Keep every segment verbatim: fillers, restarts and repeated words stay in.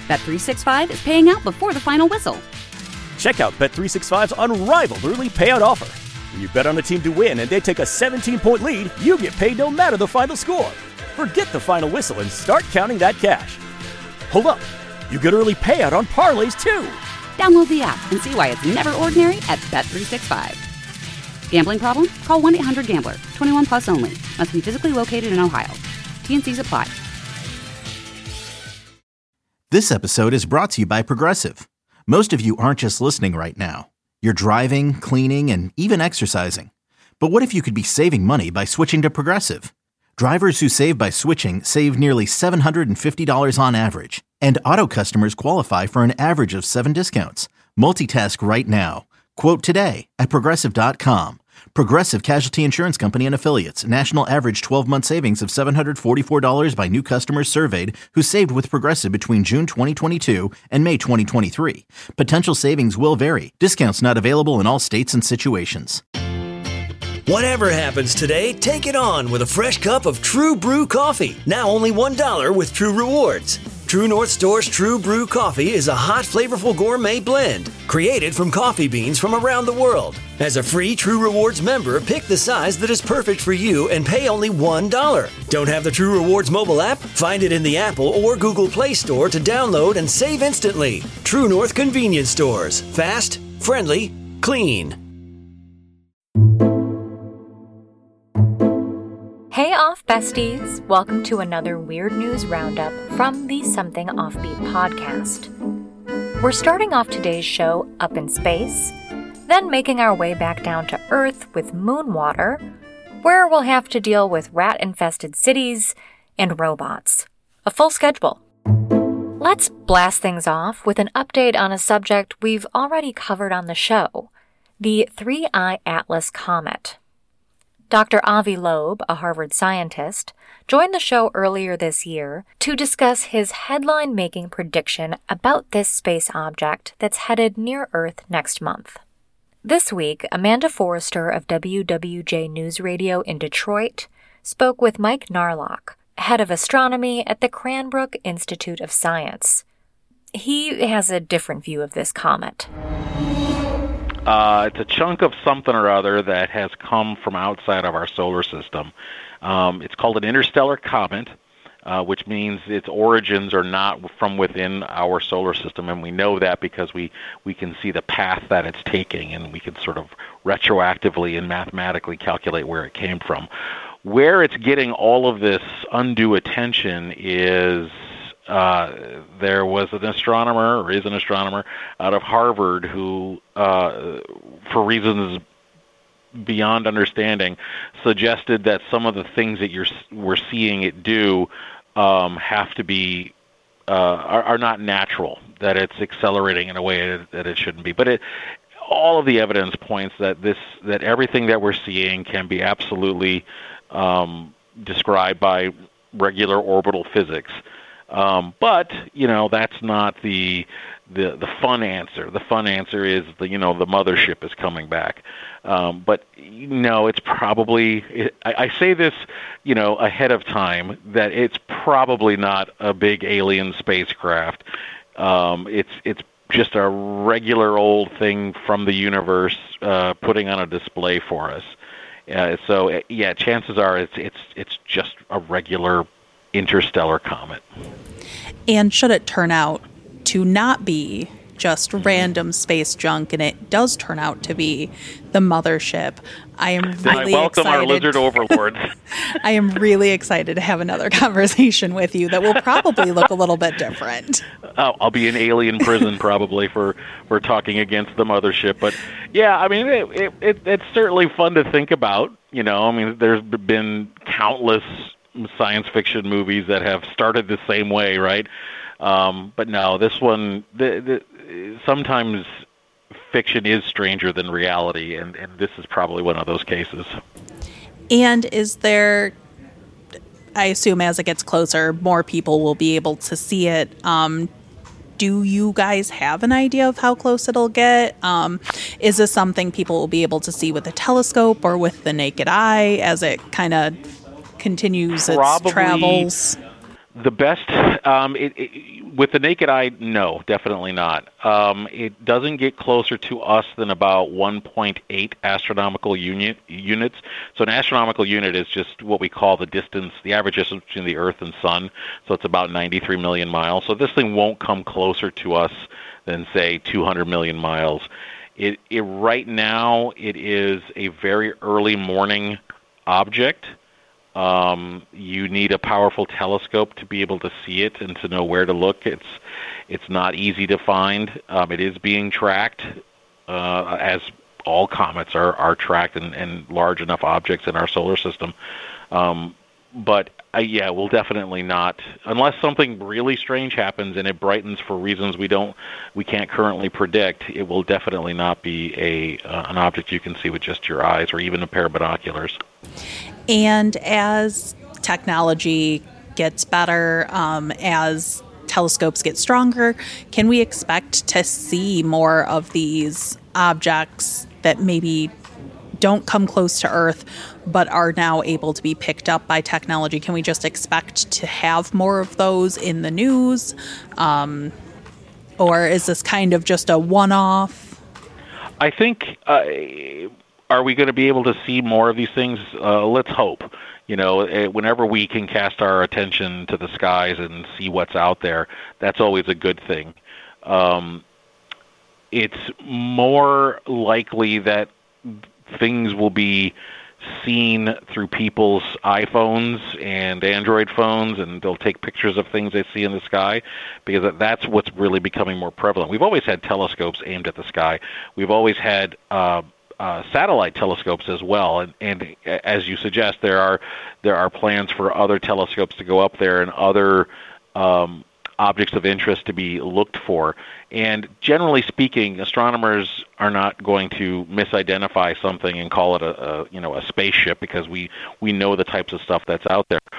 Bet three sixty-five is paying out before the final whistle. Check out Bet three sixty-five's unrivaled early payout offer. When you bet on a team to win and they take a seventeen-point lead, you get paid no matter the final score. Forget the final whistle and start counting that cash. Hold up. You get early payout on parlays, too. Download the app and see why it's never ordinary at Bet three sixty-five. Gambling problem? Call one eight hundred gambler. twenty-one plus only. Must be physically located in Ohio. T and C's apply. This episode is brought to you by Progressive. Most of you aren't just listening right now. You're driving, cleaning, and even exercising. But what if you could be saving money by switching to Progressive? Drivers who save by switching save nearly seven hundred fifty dollars on average. And auto customers qualify for an average of seven discounts. Multitask right now. Quote today at Progressive dot com. Progressive Casualty Insurance Company and Affiliates. National average twelve-month savings of seven hundred forty-four dollars by new customers surveyed who saved with Progressive between June twenty twenty-two and May twenty twenty-three. Potential savings will vary. Discounts not available in all states and situations. Whatever happens today, take it on with a fresh cup of True Brew coffee. Now only one dollar with True Rewards. True North Store's True Brew coffee is a hot, flavorful gourmet blend created from coffee beans from around the world. As a free True Rewards member, pick the size that is perfect for you and pay only one dollar. Don't have the True Rewards mobile app? Find it in the Apple or Google Play Store to download and save instantly. True North Convenience Stores. Fast, friendly, clean. Hey Off Besties! Welcome to another Weird News Roundup from the Something Offbeat podcast. We're starting off today's show up in space, then making our way back down to Earth with moon water, where we'll have to deal with rat-infested cities and robots. A full schedule. Let's blast things off with an update on a subject we've already covered on the show, the three I Atlas comet. Doctor Avi Loeb, a Harvard scientist, joined the show earlier this year to discuss his headline-making prediction about this space object that's headed near Earth next month. This week, Amanda Forrester of W W J News Radio in Detroit spoke with Mike Narlock, head of astronomy at the Cranbrook Institute of Science. He has a different view of this comet. Uh, it's a chunk of something or other that has come from outside of our solar system. Um, it's called an interstellar comet, uh, which means its origins are not from within our solar system, and we know that because we, we can see the path that it's taking, and we can sort of retroactively and mathematically calculate where it came from. Where it's getting all of this undue attention is Uh, there was an astronomer, or is an astronomer, out of Harvard who, uh, for reasons beyond understanding, suggested that some of the things that you're we're seeing it do um, have to be uh, are, are not natural. That it's accelerating in a way that it shouldn't be. But it, all of the evidence points that this that everything that we're seeing can be absolutely um, described by regular orbital physics. Um, but, you know, that's not the, the the fun answer. The fun answer is, the you know, the mothership is coming back. Um, but, you know, it's probably, it, I, I say this, you know, ahead of time, that it's probably not a big alien spacecraft. Um, it's it's just a regular old thing from the universe uh, putting on a display for us. Uh, so, yeah, chances are it's it's it's just a regular interstellar comet. And should it turn out to not be just random space junk, and it does turn out to be the mothership, I am really I welcome excited. our lizard overlords. I am really excited to have another conversation with you that will probably look a little bit different. Oh, I'll be in alien prison probably for, for talking against the mothership. But yeah, I mean, it, it, it, it's certainly fun to think about. You know, I mean, there's been countless science fiction movies that have started the same way, right? Um, but no, this one, the, the, sometimes fiction is stranger than reality, and, and this is probably one of those cases. And is there, I assume as it gets closer, more people will be able to see it. Um, do you guys have an idea of how close it'll get? Um, is this something people will be able to see with a telescope or with the naked eye as it kind of continues Probably, its travels? The best, um, it, it, with the naked eye, no, definitely not. Um, it doesn't get closer to us than about one point eight astronomical unit, units. So an astronomical unit is just what we call the distance, the average distance between the Earth and Sun. So it's about ninety-three million miles. So this thing won't come closer to us than, say, two hundred million miles. It, it right now, it is a very early morning object. Um, you need a powerful telescope to be able to see it and to know where to look. It's it's not easy to find. Um, it is being tracked, uh, as all comets are, are tracked and, and large enough objects in our solar system. Um, but uh, yeah, we'll definitely not, unless something really strange happens and it brightens for reasons we don't, we can't currently predict. It will definitely not be a uh, an object you can see with just your eyes or even a pair of binoculars. And as technology gets better, um, as telescopes get stronger, can we expect to see more of these objects that maybe don't come close to Earth but are now able to be picked up by technology? Can we just expect to have more of those in the news? Um, or is this kind of just a one-off? I think... Uh, Are we going to be able to see more of these things? Uh, let's hope. You know, whenever we can cast our attention to the skies and see what's out there, that's always a good thing. Um, it's more likely that things will be seen through people's iPhones and Android phones, and they'll take pictures of things they see in the sky, because that's what's really becoming more prevalent. We've always had telescopes aimed at the sky. We've always had... Uh, Uh, satellite telescopes as well, and, and as you suggest, there are there are plans for other telescopes to go up there and other um, objects of interest to be looked for. And generally speaking, astronomers are not going to misidentify something and call it a, a you know a spaceship, because we we know the types of stuff that's out there.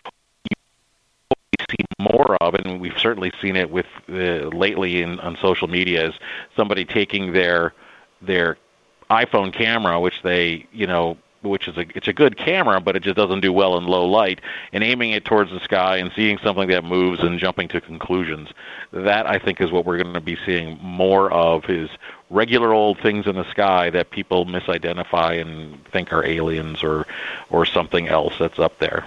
We see more of, and we've certainly seen it with uh, lately in, on social media, is somebody taking their their iPhone camera, which they, you know, which is a it's a good camera, but it just doesn't do well in low light, and aiming it towards the sky and seeing something that moves and jumping to conclusions. That, I think, is what we're going to be seeing more of, is regular old things in the sky that people misidentify and think are aliens or or something else that's up there.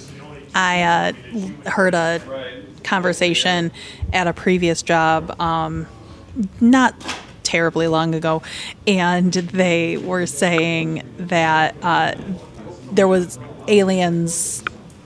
I uh, heard a conversation at a previous job, um, not terribly long ago, and they were saying that uh, there was aliens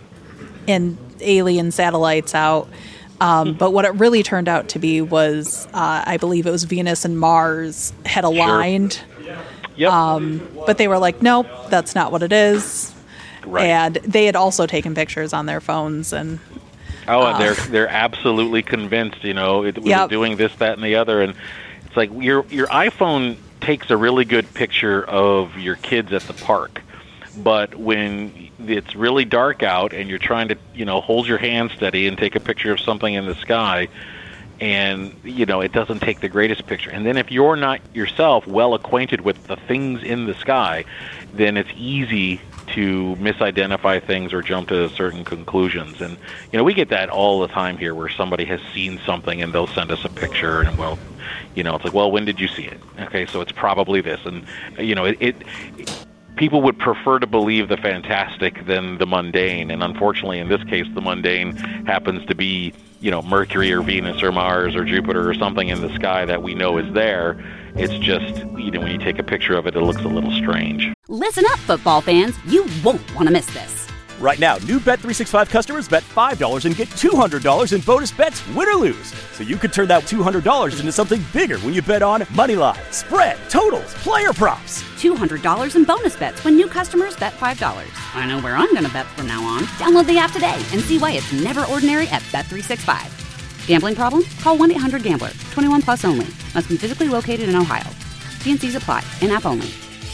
and alien satellites out, um, but what it really turned out to be was, uh, I believe it was Venus and Mars had aligned. Sure. Yep. Um, but they were like, nope, that's not what it is. Right. And they had also taken pictures on their phones, and oh, and uh, they're they're absolutely convinced, you know, it was yep. doing this, that, and the other, and it's like your your iPhone takes a really good picture of your kids at the park, but when it's really dark out and you're trying to, you know, hold your hand steady and take a picture of something in the sky, and, you know, it doesn't take the greatest picture. And then if you're not yourself well acquainted with the things in the sky, then it's easy to misidentify things or jump to certain conclusions. And, you know, we get that all the time here, where somebody has seen something and they'll send us a picture, and, well, you know, it's like, well, when did you see it? Okay, so it's probably this. And, you know, it, it, it people would prefer to believe the fantastic than the mundane. And unfortunately, in this case, the mundane happens to be, you know, Mercury or Venus or Mars or Jupiter or something in the sky that we know is there. It's just, you know, when you take a picture of it, it looks a little strange. Listen up, football fans. You won't want to miss this. Right now, new Bet three sixty-five customers bet five dollars and get two hundred dollars in bonus bets, win or lose. So you could turn that two hundred dollars into something bigger when you bet on money line, spread, totals, player props. two hundred dollars in bonus bets when new customers bet five dollars. I know where I'm going to bet from now on. Download the app today and see why it's never ordinary at Bet three sixty-five. Gambling problem? Call one eight hundred gambler. twenty-one plus only. Must be physically located in Ohio. T N Cs apply. In-app only.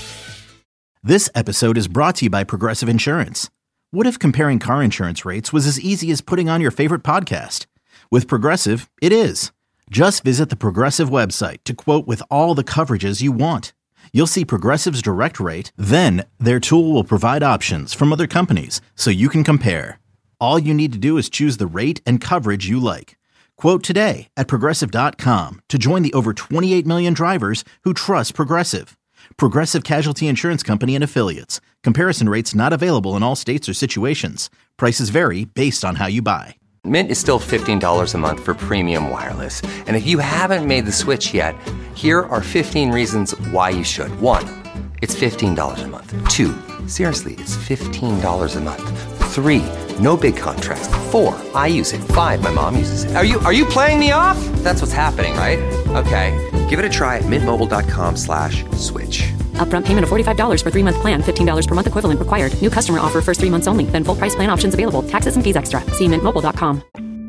This episode is brought to you by Progressive Insurance. What if comparing car insurance rates was as easy as putting on your favorite podcast? With Progressive, it is. Just visit the Progressive website to quote with all the coverages you want. You'll see Progressive's direct rate, then their tool will provide options from other companies so you can compare. All you need to do is choose the rate and coverage you like. Quote today at Progressive dot com to join the over twenty-eight million drivers who trust Progressive. Progressive Casualty Insurance Company and Affiliates. Comparison rates not available in all states or situations. Prices vary based on how you buy. Mint is still fifteen dollars a month for premium wireless. And if you haven't made the switch yet, here are fifteen reasons why you should. One, it's fifteen dollars a month. Two, seriously, it's fifteen dollars a month. Three, no big contracts. Four, I use it. Five, my mom uses it. Are you are you playing me off? That's what's happening, right? Okay, give it a try at mintmobile.com slash switch. Upfront payment of forty-five dollars for three-month plan, fifteen dollars per month equivalent required. New customer offer first three months only. Then full price plan options available. Taxes and fees extra. See mint mobile dot com.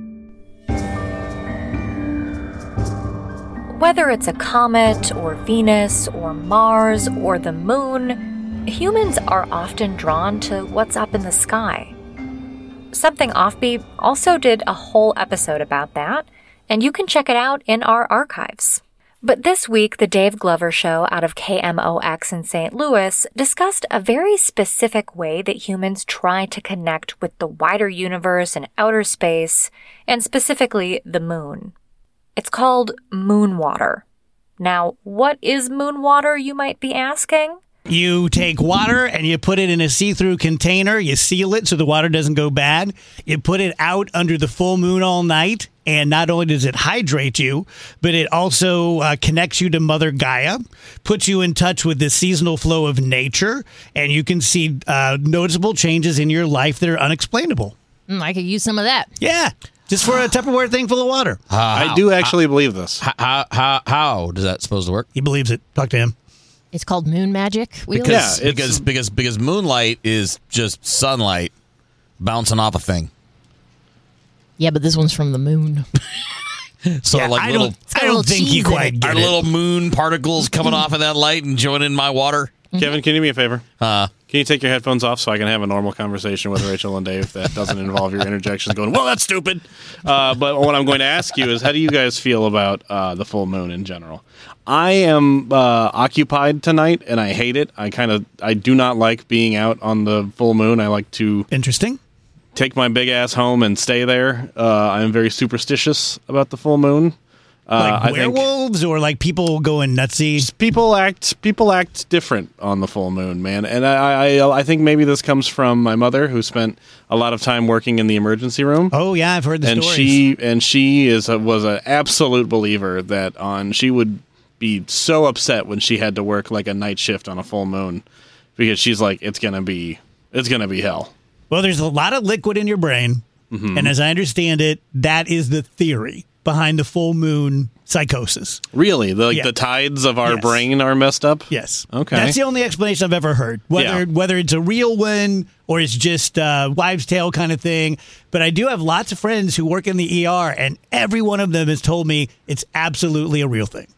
Whether it's a comet or Venus or Mars or the moon, humans are often drawn to what's up in the sky. Something Offbeat also did a whole episode about that, and you can check it out in our archives. But this week, the Dave Glover Show out of K M O X in Saint Louis discussed a very specific way that humans try to connect with the wider universe and outer space, and specifically the moon. It's called moon water. Now, what is moon water, you might be asking? You take water and you put it in a see-through container. You seal it so the water doesn't go bad. You put it out under the full moon all night. And not only does it hydrate you, but it also uh, connects you to Mother Gaia, puts you in touch with the seasonal flow of nature, and you can see uh, noticeable changes in your life that are unexplainable. Mm, I could use some of that. Yeah, just for a Tupperware thing full of water. Uh, I do actually uh, believe this. How, how, how does that supposed to work? He believes it. Talk to him. It's called moon magic. Wheelie. Because, yeah, because because because moonlight is just sunlight bouncing off a thing. Yeah, but this one's from the moon. so yeah, like I little, don't, I don't think you quite get are it. Little moon particles coming off of that light and joining my water. Kevin, can you do me a favor? Uh, can you take your headphones off so I can have a normal conversation with Rachel and Dave that doesn't involve your interjections going, well, that's stupid. Uh, but what I'm going to ask you is, how do you guys feel about uh, the full moon in general? I am uh, occupied tonight, and I hate it. I kind of, I do not like being out on the full moon. I like to Interesting. take my big ass home and stay there. Uh, I am very superstitious about the full moon. Uh, like werewolves, I think, or like people going nutsy? People act people act different on the full moon, man. And I, I I think maybe this comes from my mother, who spent a lot of time working in the emergency room. Oh yeah, I've heard the and stories. she and she is a, was an absolute believer that on she would be so upset when she had to work like a night shift on a full moon, because she's like, it's gonna be it's gonna be hell. Well, there's a lot of liquid in your brain, mm-hmm. and as I understand it, that is the theory behind the full moon psychosis. Really? The, like yeah. the tides of our yes. brain are messed up? Yes. Okay. That's the only explanation I've ever heard. Whether yeah. whether it's a real one or it's just a wives' tale kind of thing. But I do have lots of friends who work in the E R, and every one of them has told me it's absolutely a real thing.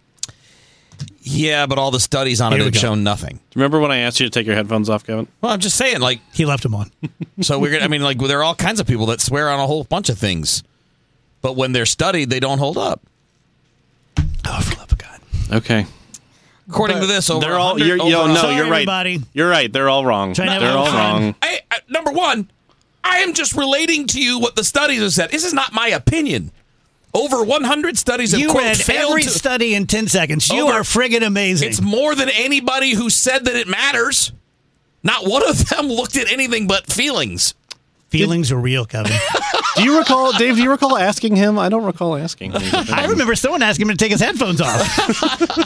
Yeah, but all the studies on Here it have shown nothing. Remember when I asked you to take your headphones off, Kevin? Well, I'm just saying, like... He left them on. So we're gonna, I mean, like, there are all kinds of people that swear on a whole bunch of things. But when they're studied, they don't hold up. Oh, for the love of God. Okay. According but to this, over they're all. You're, over yo, no, Sorry, you're right. everybody. You're right. They're all wrong. Trying they're all wrong. I, I, number one, I am just relating to you what the studies have said. This is not my opinion. Over one hundred studies have you quote, read failed every to, study in ten seconds. You over, are friggin' amazing. It's more than anybody who said that it matters. Not one of them looked at anything but feelings. Feelings Did, are real, Kevin. Do you recall, Dave, do you recall asking him? I don't recall asking him. I remember someone asking him to take his headphones off.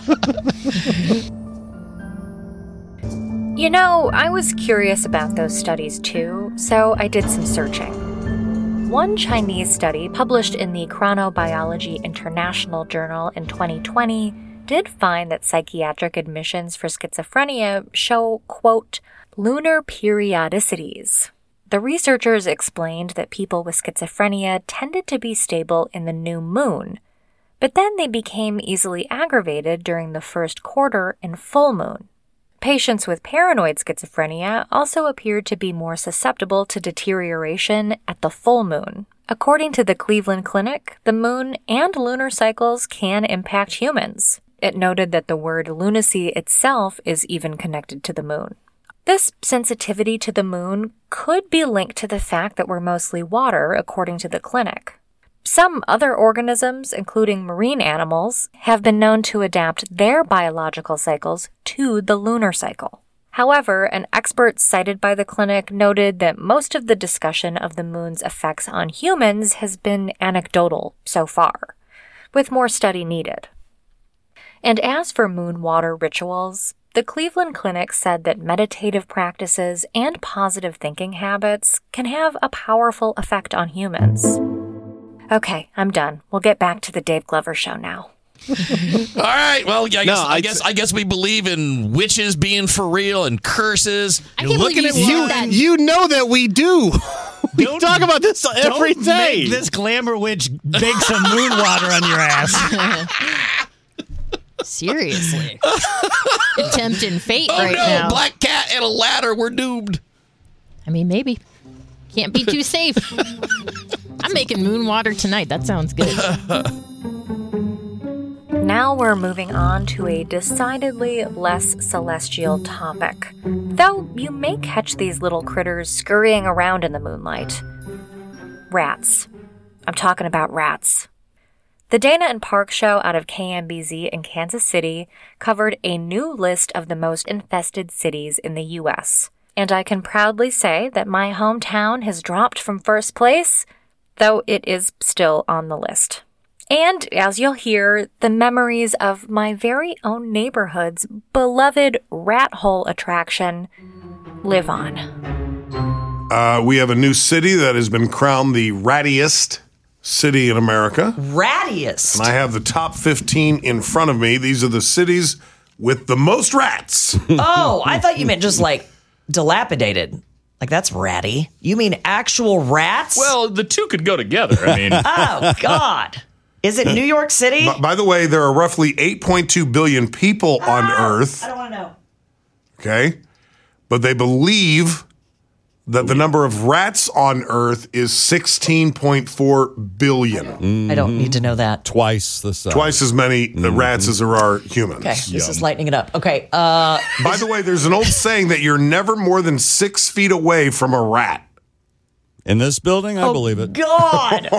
You know, I was curious about those studies too, so I did some searching. One Chinese study published in the Chronobiology International Journal in twenty twenty did find that psychiatric admissions for schizophrenia show, quote, lunar periodicities. The researchers explained that people with schizophrenia tended to be stable in the new moon, but then they became easily aggravated during the first quarter and full moon. Patients with paranoid schizophrenia also appeared to be more susceptible to deterioration at the full moon. According to the Cleveland Clinic, the moon and lunar cycles can impact humans. It noted that the word lunacy itself is even connected to the moon. This sensitivity to the moon could be linked to the fact that we're mostly water, according to the clinic. Some other organisms, including marine animals, have been known to adapt their biological cycles to the lunar cycle. However, an expert cited by the clinic noted that most of the discussion of the moon's effects on humans has been anecdotal so far, with more study needed. And as for moon water rituals, the Cleveland Clinic said that meditative practices and positive thinking habits can have a powerful effect on humans. Okay, I'm done. We'll get back to the Dave Glover Show now. All right. Well, I guess, No, I I- guess I guess we believe in witches being for real and curses. I can't believe you said you, that. you know that we do. We Don't- talk about this every Don't day. make this glamour witch bake some moon water on your ass. Seriously. Tempting fate Oh right no, now. black cat and a ladder. We're doomed. I mean, maybe. Can't be too safe. I'm making moon water tonight. That sounds good. Now we're moving on to a decidedly less celestial topic, though you may catch these little critters scurrying around in the moonlight. Rats. I'm talking about rats. The Dana and Park Show out of K M B Z in Kansas City covered a new list of the most infested cities in the U S, and I can proudly say that my hometown has dropped from first place, though it is still on the list. And, as you'll hear, the memories of my very own neighborhood's beloved rat hole attraction live on. Uh, we have a new city that has been crowned the rattiest city in America. Rattiest. And I have the top fifteen in front of me. These are the cities with the most rats. Oh, I thought you meant just like dilapidated. Like, that's ratty. You mean actual rats? Well, the two could go together. I mean, oh, God. Is it New York City? By, by the way, there are roughly eight point two billion people on Earth. I don't want to know. Okay? But they believe that the number of rats on Earth is sixteen point four billion. I don't need to know that. Twice the size. Twice as many uh, rats as there are humans. Okay, this is lightening it up. Okay. Uh, By the way, there's an old saying that you're never more than six feet away from a rat. In this building, I oh, believe it. God.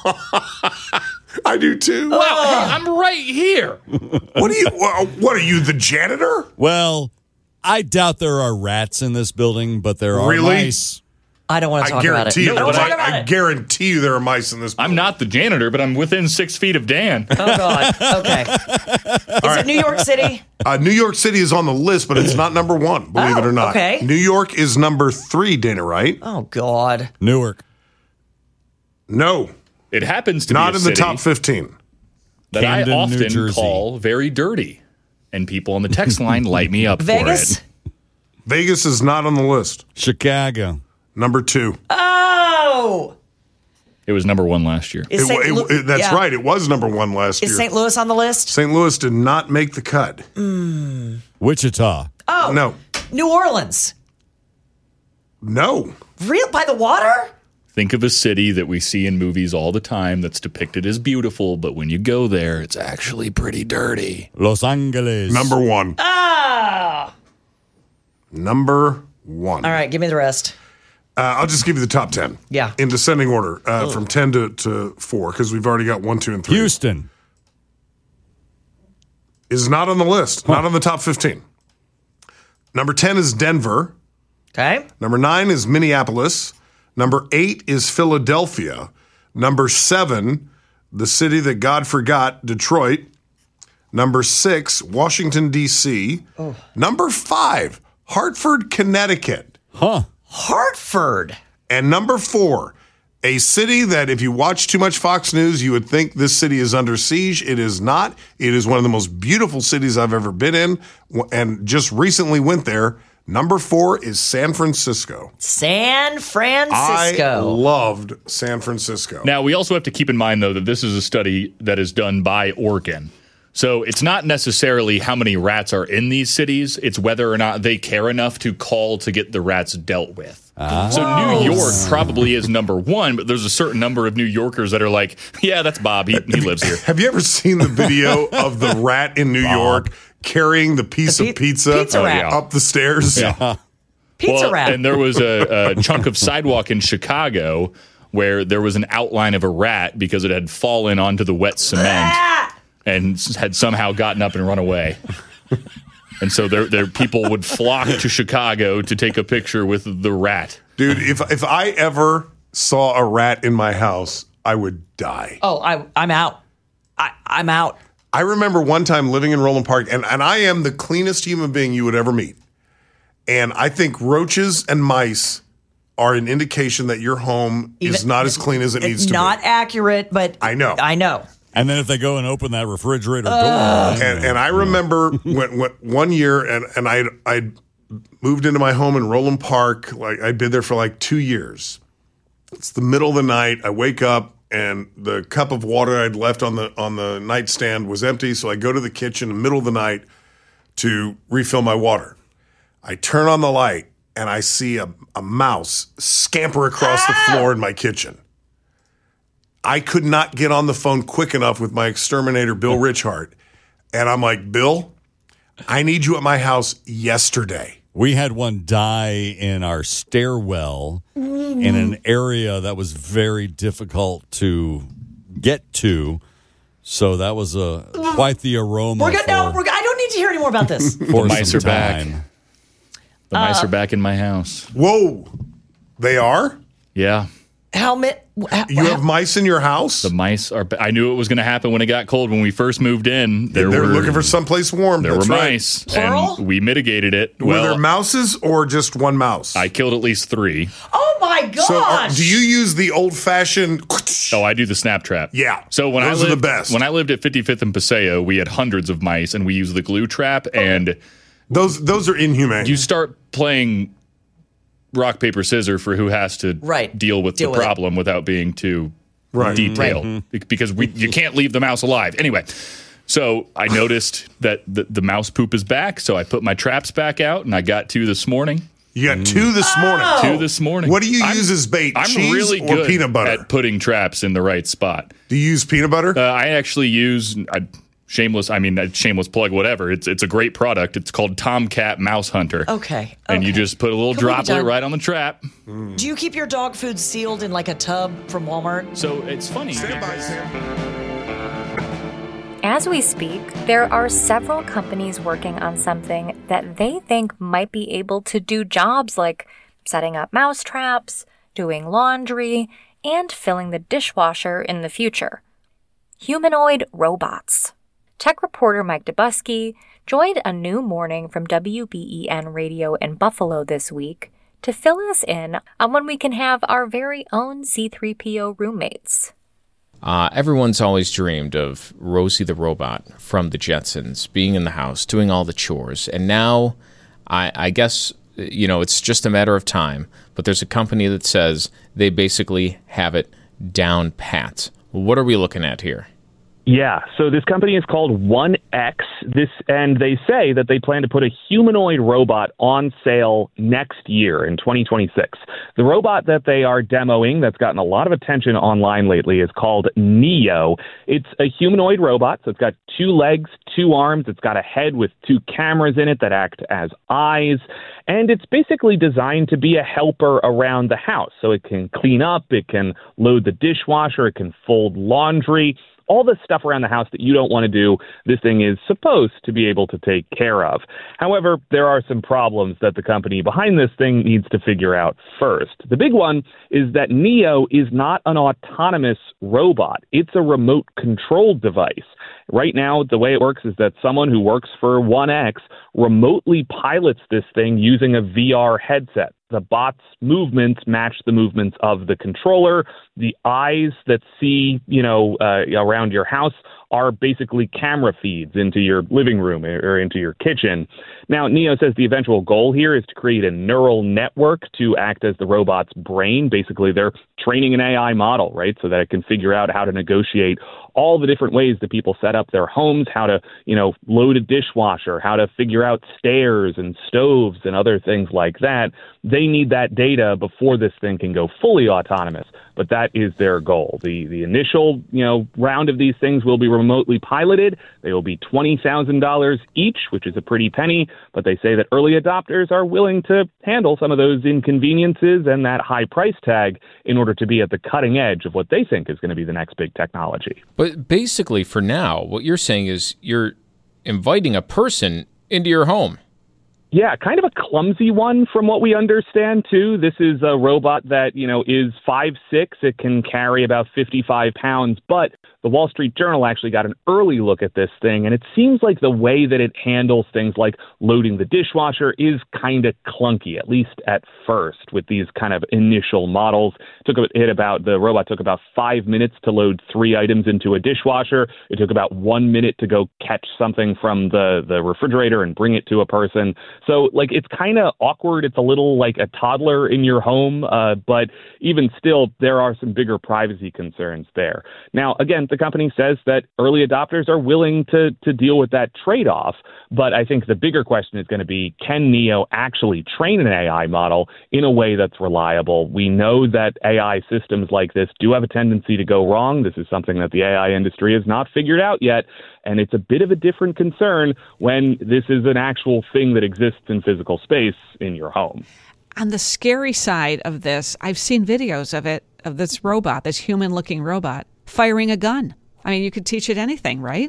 I do too. well, hey, I'm right here. What are you? wha- What are you, the janitor? Well, I doubt there are rats in this building, but there are Really? mice. I don't want to I talk about it. guarantee you. Don't but talk I, about I it. guarantee you there are mice in this building. I'm not the janitor, but I'm within six feet of Dan. Oh, God. Okay. Is it New York City? Uh, New York City is on the list, but it's not number one, believe Oh, it or not. okay. New York is number three, Dana, right? Oh, God. Newark. No, It happens to not be a in the city top fifteen. that I Camden, New often Jersey. call very dirty, and people on the text line light me up Vegas? for it. Vegas is not on the list. Chicago. Number two. Oh. It was number one last year. Is It- Saint it- Lu- it- that's yeah. right. It was number one last Is year. Saint Louis on the list? Saint Louis did not make the cut. Wichita. Oh. No. New Orleans. No. Real by the water? Think of a city that we see in movies all the time that's depicted as beautiful, but when you go there, it's actually pretty dirty. Los Angeles. Number one. Ah. Number one. All right, give me the rest. Uh, I'll just give you the top ten. Yeah. In descending order, uh, from ten to, to four, because we've already got one, two, and three. Houston. Is not on the list. Not on the top fifteen. Number ten is Denver. Okay. Number nine is Minneapolis. Number eight is Philadelphia. Number seven, the city that God forgot, Detroit. Number six, Washington, D C. Oh. Number five, Hartford, Connecticut. Huh. Hartford. And number four, a city that if you watch too much Fox News, you would think this city is under siege. It is not. It is one of the most beautiful cities I've ever been in, and just recently went there. Number four is San Francisco. San Francisco. I loved San Francisco. Now, we also have to keep in mind, though, that this is a study that is done by Orkin. So it's not necessarily how many rats are in these cities. It's whether or not they care enough to call to get the rats dealt with. Ah. So New York probably is number one, but there's a certain number of New Yorkers that are like, yeah, that's Bob. He, he lives here. Have you ever seen the video of the rat in New York carrying the piece The pe- of pizza, pizza rat. up the stairs? Yeah. Pizza well, rat. And there was a, a chunk of sidewalk in Chicago where there was an outline of a rat because it had fallen onto the wet cement and had somehow gotten up and run away. And so there, there people would flock to Chicago to take a picture with the rat. Dude, if if I ever saw a rat in my house, I would die. Oh, I, I'm out. I, I'm out. I remember one time living in Roland Park, and, and I am the cleanest human being you would ever meet. And I think roaches and mice are an indication that your home Even- is not as clean as it It's needs to not be. accurate, but I know. I know. And then if they go and open that refrigerator door. And, and I remember when, when one year, and, and I I moved into my home in Roland Park. Like I'd been there for like two years. It's the middle of the night. I wake up, and the cup of water I'd left on the on the nightstand was empty. So I go to the kitchen in the middle of the night to refill my water. I turn on the light, and I see a, a mouse scamper across the floor in my kitchen. I could not get on the phone quick enough with my exterminator, Bill Richhart. And I'm like, Bill, I need you at my house yesterday. We had one die in our stairwell in an area that was very difficult to get to. So that was a quite the aroma. We're good. for, No, we're good. I don't need to hear any more about this. The for mice some are back. time. The mice Uh, are back in my house. Whoa. They are? Yeah. How many? You have mice in your house? The mice are. ba- I knew it was going to happen when it got cold. When we first moved in, there They're were looking for someplace warm. there That's were right. mice, and we mitigated it. Were well, there mouses or just one mouse? I killed at least three. Oh my gosh! So are, do you use the old-fashioned... Oh, I do the snap trap. Yeah. So when Those I are lived, the best. when I lived at fifty-fifth and Paseo, we had hundreds of mice, and we used the glue trap. And those those are inhumane. You start playing rock paper scissors for who has to Right. deal with Deal the with it. problem without being too Right. detailed, Right. Be- because we you can't leave the mouse alive anyway. So I noticed that the, the mouse poop is back, so I put my traps back out, and I got two this morning. You got two this morning? Two this morning. What do you I'm- use as bait, I'm cheese really or good peanut butter? at putting traps in the right spot. Do you use peanut butter? Uh, I actually use I, shameless. I mean, uh, shameless plug. Whatever. It's it's a great product. It's called Tomcat Mouse Hunter. Okay. And you okay. just put a little Can we be droplet done? right on the trap. Do you keep your dog food sealed in like a tub from Walmart? So it's funny. Stand by, Sam. As we speak, there are several companies working on something that they think might be able to do jobs like setting up mouse traps, doing laundry, and filling the dishwasher in the future. Humanoid robots. Tech reporter Mike Dubusky joined A New Morning from W B E N Radio in Buffalo this week to fill us in on when we can have our very own C three P O roommates. Uh, everyone's always dreamed of Rosie the robot from the Jetsons being in the house, doing all the chores. And now, I, I guess, you know, it's just a matter of time. But there's a company that says they basically have it down pat. What are we looking at here? Yeah, so this company is called one X. This, and they say that they plan to put a humanoid robot on sale next year in twenty twenty-six. The robot that they are demoing that's gotten a lot of attention online lately is called Neo. It's a humanoid robot, so it's got two legs, two arms. It's got a head with two cameras in it that act as eyes. And it's basically designed to be a helper around the house. So it can clean up, it can load the dishwasher, it can fold laundry. All the stuff around the house that you don't want to do, this thing is supposed to be able to take care of. However, there are some problems that the company behind this thing needs to figure out first. The big one is that Neo is not an autonomous robot. It's a remote controlled device. Right now, the way it works is that someone who works for one X remotely pilots this thing using a V R headset. The bot's movements match the movements of the controller. The eyes that see, you know, uh, around your house are basically camera feeds into your living room or into your kitchen. Now, Neo says the eventual goal here is to create a neural network to act as the robot's brain. Basically, they're training an A I model, right, so that it can figure out how to negotiate all the different ways that people set up their homes, how to, you know, load a dishwasher, how to figure out stairs and stoves and other things like that. They need that data before this thing can go fully autonomous. But that that is their goal. The the initial, you know, round of these things will be remotely piloted. They will be twenty thousand dollars each, which is a pretty penny, but they say that early adopters are willing to handle some of those inconveniences and that high price tag in order to be at the cutting edge of what they think is going to be the next big technology. But basically, for now, what you're saying is you're inviting a person into your home. Yeah, kind of a clumsy one from what we understand, too. This is a robot that, you know, is five six. It can carry about fifty-five pounds, but the Wall Street Journal actually got an early look at this thing, and it seems like the way that it handles things like loading the dishwasher is kind of clunky, at least at first, with these kind of initial models. It took it about the robot took about five minutes to load three items into a dishwasher. It took about one minute to go catch something from the, the refrigerator and bring it to a person. So, like, it's kind of awkward. It's a little like a toddler in your home, uh, but even still, there are some bigger privacy concerns there. Now, again, the company says that early adopters are willing to to deal with that trade-off, but I think the bigger question is going to be, can Neo actually train an A I model in a way that's reliable? We know that A I systems like this do have a tendency to go wrong. This is something that the A I industry has not figured out yet, and it's a bit of a different concern when this is an actual thing that exists in physical space in your home. On the scary side of this, I've seen videos of it, of this robot, this human-looking robot, firing a gun. I mean, you could teach it anything, right?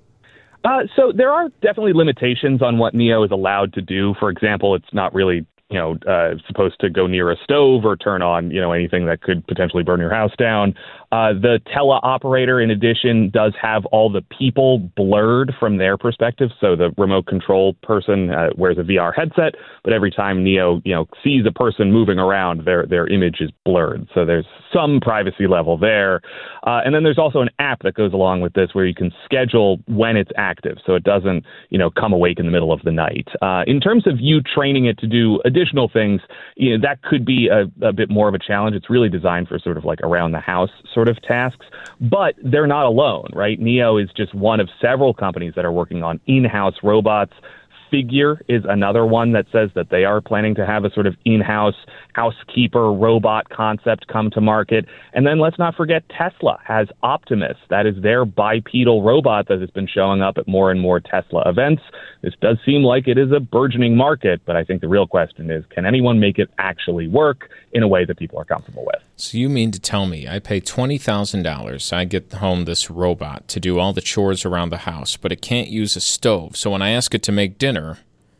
Uh, so there are definitely limitations on what Neo is allowed to do. For example, it's not really, you know, uh, supposed to go near a stove or turn on, you know, anything that could potentially burn your house down. Uh, the teleoperator, in addition, does have all the people blurred from their perspective. So the remote control person uh, wears a V R headset, but every time Neo, you know, sees a person moving around, their their image is blurred. So there's some privacy level there. Uh, and then there's also an app that goes along with this where you can schedule when it's active, so it doesn't, you know, come awake in the middle of the night. Uh, in terms of you training it to do additional things, you know, that could be a, a bit more of a challenge. It's really designed for sort of like around the house sort of tasks, but they're not alone, right? Neo is just one of several companies that are working on in-house robots. Figure is another one that says that they are planning to have a sort of in-house housekeeper robot concept come to market. And then let's not forget Tesla has Optimus. That is their bipedal robot that has been showing up at more and more Tesla events. This does seem like it is a burgeoning market, but I think the real question is, can anyone make it actually work in a way that people are comfortable with? So you mean to tell me I pay twenty thousand dollars, I get home this robot to do all the chores around the house, but it can't use a stove. So when I ask it to make dinner,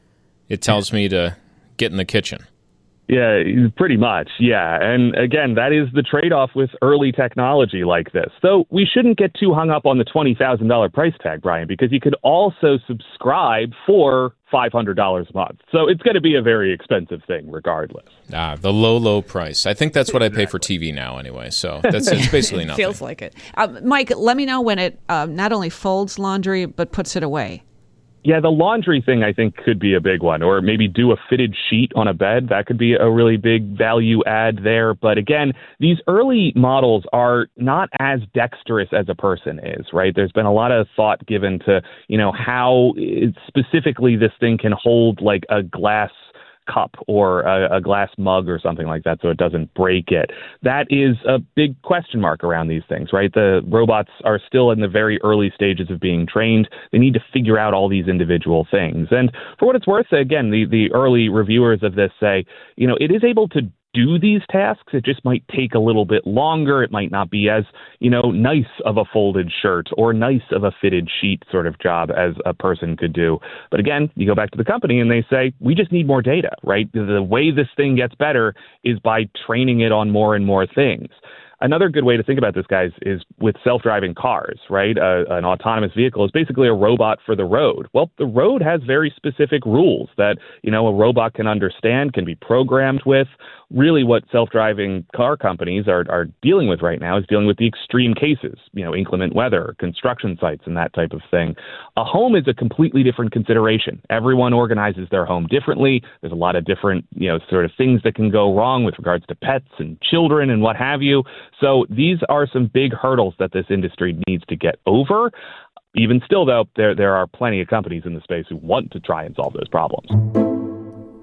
it tells me to get in the kitchen. Yeah, pretty much. Yeah. And again, that is the trade-off with early technology like this. So we shouldn't get too hung up on the twenty thousand dollars price tag, Brian, because you could also subscribe for five hundred dollars a month. So it's going to be a very expensive thing regardless. Ah, the low, low price. I think that's what exactly. I pay for T V now anyway. So that's it's basically nothing. Feels like it. Uh, Mike, let me know when it uh, not only folds laundry, but puts it away. Yeah, the laundry thing, I think, could be a big one. Or maybe do a fitted sheet on a bed. That could be a really big value add there. But again, these early models are not as dexterous as a person is, right? There's been a lot of thought given to, you know, how specifically this thing can hold like a glass cup or a, a glass mug or something like that so it doesn't break it. That is a big question mark around these things, right? The robots are still in the very early stages of being trained. They need to figure out all these individual things. And for what it's worth, again, the, the early reviewers of this say, you know, it is able to do these tasks. It just might take a little bit longer. It might not be as, you know, nice of a folded shirt or nice of a fitted sheet sort of job as a person could do. But again, you go back to the company and they say, we just need more data, right? The way this thing gets better is by training it on more and more things. Another good way to think about this, guys, is with self-driving cars, right? Uh, an autonomous vehicle is basically a robot for the road. Well, the road has very specific rules that, you know, a robot can understand, can be programmed with. Really what self-driving car companies are, are dealing with right now is dealing with the extreme cases, you know, inclement weather, construction sites, and that type of thing. A home is a completely different consideration. Everyone organizes their home differently. There's a lot of different, you know, sort of things that can go wrong with regards to pets and children and what have you. So these are some big hurdles that this industry needs to get over. Even still, though, there there are plenty of companies in the space who want to try and solve those problems.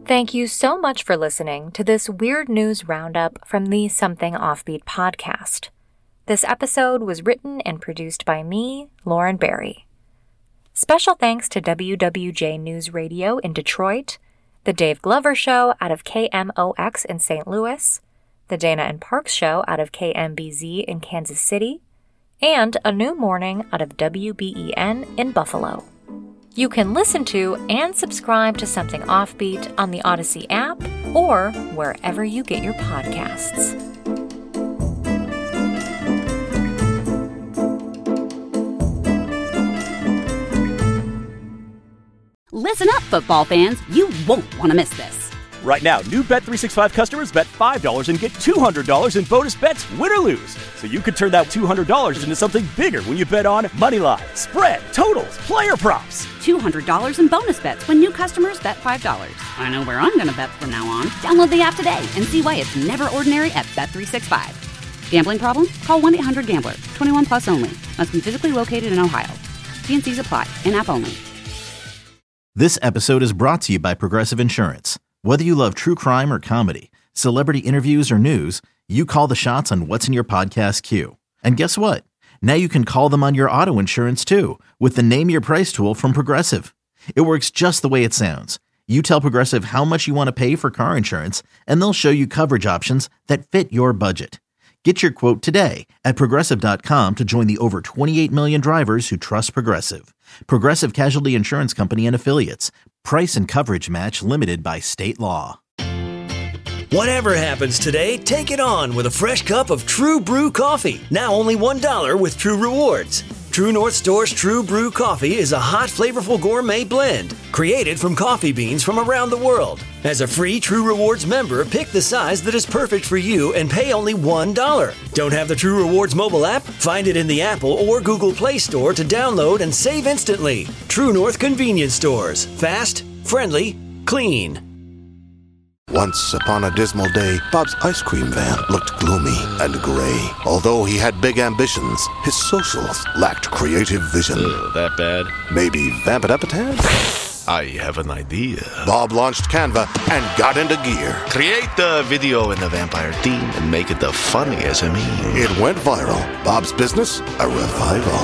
Thank you so much for listening to this Weird News Roundup from the Something Offbeat podcast. This episode was written and produced by me, Lauren Barry. Special thanks to W W J News Radio in Detroit, The Dave Glover Show out of K M O X in Saint Louis, The Dana and Parks Show out of K M B Z in Kansas City, and A New Morning out of W B E N in Buffalo. You can listen to and subscribe to Something Offbeat on the Odyssey app or wherever you get your podcasts. Listen up, football fans. You won't want to miss this. Right now, new Bet three sixty-five customers bet five dollars and get two hundred dollars in bonus bets, win or lose. So you could turn that two hundred dollars into something bigger when you bet on moneyline, spread, totals, player props. two hundred dollars in bonus bets when new customers bet five dollars. I know where I'm going to bet from now on. Download the app today and see why it's never ordinary at Bet three sixty-five. Gambling problem? Call one eight hundred gambler. twenty-one plus only. Must be physically located in Ohio. T and C's apply. In-app only. This episode is brought to you by Progressive Insurance. Whether you love true crime or comedy, celebrity interviews or news, you call the shots on what's in your podcast queue. And guess what? Now you can call them on your auto insurance too with the Name Your Price tool from Progressive. It works just the way it sounds. You tell Progressive how much you want to pay for car insurance, and they'll show you coverage options that fit your budget. Get your quote today at Progressive dot com to join the over twenty-eight million drivers who trust Progressive. Progressive Casualty Insurance Company and Affiliates. Price and coverage match limited by state law. Whatever happens today, take it on with a fresh cup of True Brew coffee. Now only one dollar with True Rewards. True North Store's True Brew coffee is a hot, flavorful gourmet blend created from coffee beans from around the world. As a free True Rewards member, pick the size that is perfect for you and pay only one dollar. Don't have the True Rewards mobile app? Find it in the Apple or Google Play Store to download and save instantly. True North Convenience Stores. Fast, friendly, clean. Once upon a dismal day, Bob's ice cream van looked gloomy and gray. Although he had big ambitions, his socials lacked creative vision. Ugh, that bad? Maybe vamp it up a tad? I have an idea. Bob launched Canva and got into gear. Create the video in the vampire theme and make it the funniest I mean. It went viral. Bob's business, a revival.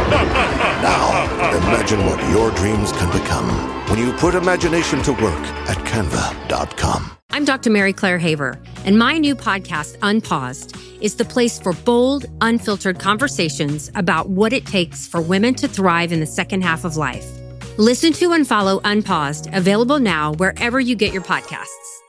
Now, imagine what your dreams can become when you put imagination to work at canva dot com. I'm Doctor Mary Claire Haver, and my new podcast, Unpaused, is the place for bold, unfiltered conversations about what it takes for women to thrive in the second half of life. Listen to and follow Unpaused, available now wherever you get your podcasts.